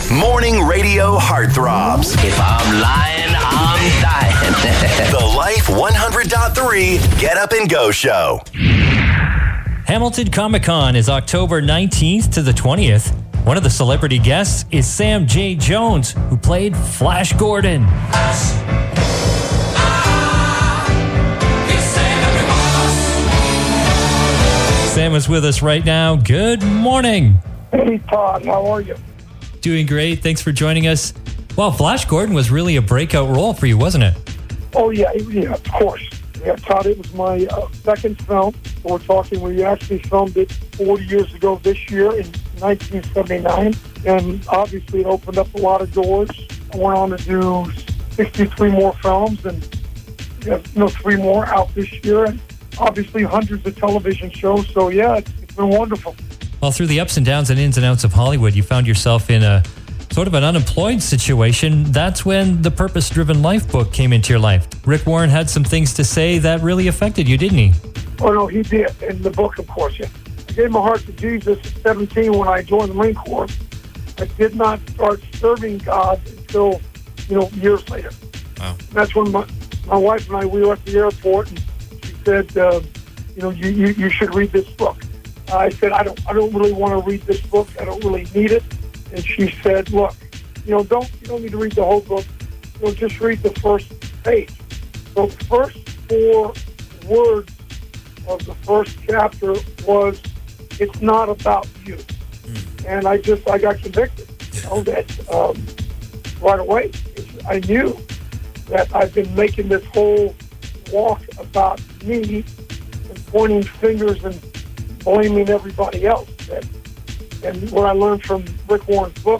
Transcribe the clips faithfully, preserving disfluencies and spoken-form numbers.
Morning radio heartthrobs. If I'm lying, I'm dying. The Life one hundred point three Get Up and Go Show. Hamilton Comic Con is October nineteenth to the twentieth. One of the celebrity guests is Sam J. Jones, who played Flash Gordon. Sam is with us right now. Good morning. Hey, Todd. How are you? Doing great. Thanks for joining us. Well, Flash Gordon was really a breakout role for you, wasn't it? Oh, yeah. Yeah, of course. Yeah, Todd, it was my uh, second film. We're talking, we actually filmed it forty years ago this year in nineteen seventy-nine. And obviously it opened up a lot of doors. I went on to do sixty-three more films and we have, you know, three more out this year. And obviously hundreds of television shows. So, yeah, it's, it's been wonderful. Well, through the ups and downs and ins and outs of Hollywood, you found yourself in a sort of an unemployed situation. That's when the Purpose Driven Life book came into your life. Rick Warren had some things to say that really affected you, didn't he? Oh, no, he did. In the book, of course, yeah. I gave my heart to Jesus at seventeen when I joined the Marine Corps. I did not start serving God until, you know, years later. Wow. And that's when my, my wife and I, we were at the airport, and she said, uh, you know, you, you, you should read this book. I said, I don't I don't really want to read this book. I don't really need it. And she said, look, you know, don't you don't need to read the whole book. You know, just read the first page. So the first four words of the first chapter was, it's not about you. Mm. And I just, I got convicted. You know, that um, right away. It's, I knew that I've been making this whole walk about me and pointing fingers and blaming everybody else. That, and what I learned from Rick Warren's book,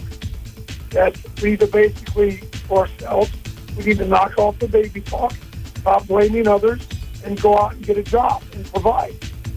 that we need to basically, for ourselves, we need to knock off the baby talk, stop blaming others, and go out and get a job and provide.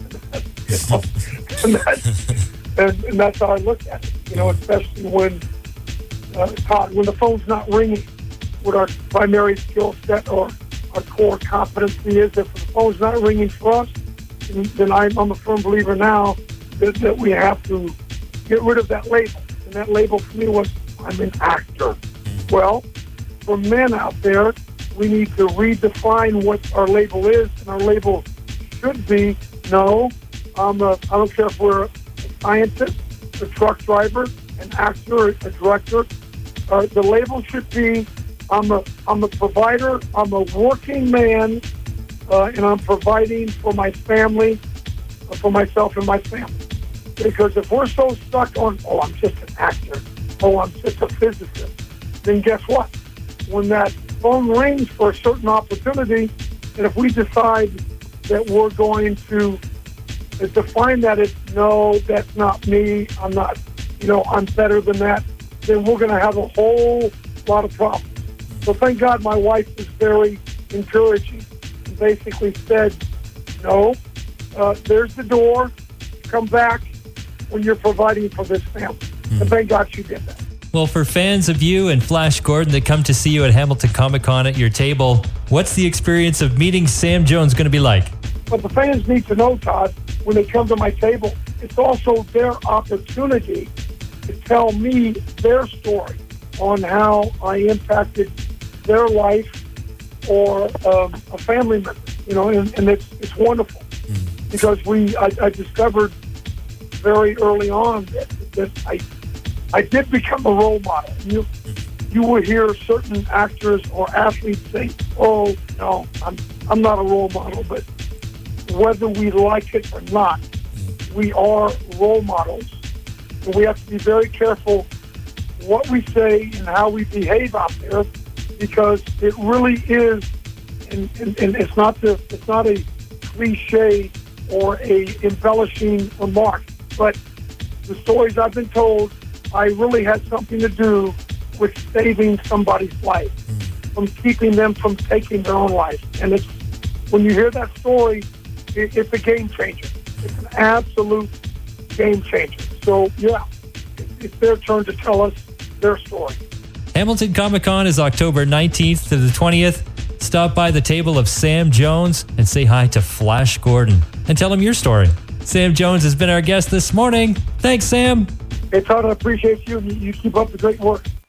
You know? and, that's, and, and that's how I look at it. You know, especially when uh, Todd, when the phone's not ringing, what our primary skill set or our core competency is. If the phone's not ringing for us, then I'm, I'm a firm believer now that, that we have to get rid of that label. And that label for me was, I'm an actor. Well, for men out there, we need to redefine what our label is. And our label should be, no, I'm a, I don't care if we're a scientist, a truck driver, an actor, a director. Uh, the label should be, I'm a, I'm a provider, I'm a working man, Uh, and I'm providing for my family, uh, for myself and my family. Because if we're so stuck on, oh, I'm just an actor, oh, I'm just a physicist, then guess what? When that phone rings for a certain opportunity, and if we decide that we're going to uh, define that as, no, that's not me, I'm not, you know, I'm better than that, then we're going to have a whole lot of problems. So thank God my wife is very encouraging. Basically said, no, uh, there's the door, come back when you're providing for this family. Mm. And thank God she did that. Well, for fans of you and Flash Gordon that come to see you at Hamilton Comic Con at your table, what's the experience of meeting Sam Jones going to be like? What the fans need to know, Todd, when they come to my table, it's also their opportunity to tell me their story on how I impacted their life or um, a family member, you know, and, and it's it's wonderful mm. because we I, I discovered very early on that, that I I did become a role model. You mm. you will hear certain actors or athletes say, "Oh no, I'm I'm not a role model," but whether we like it or not, mm. we are role models, and we have to be very careful what we say and how we behave out there. Because it really is, and, and, and it's not the, it's not a cliche or a embellishing remark, but the stories I've been told, I really had something to do with saving somebody's life, from keeping them from taking their own life. And it's when you hear that story, it, it's a game changer. It's an absolute game changer. So yeah, it, it's their turn to tell us their story. Hamilton Comic Con is October nineteenth to the twentieth. Stop by the table of Sam Jones and say hi to Flash Gordon and tell him your story. Sam Jones has been our guest this morning. Thanks, Sam. Hey, Todd, I appreciate you, and you, you keep up the great work.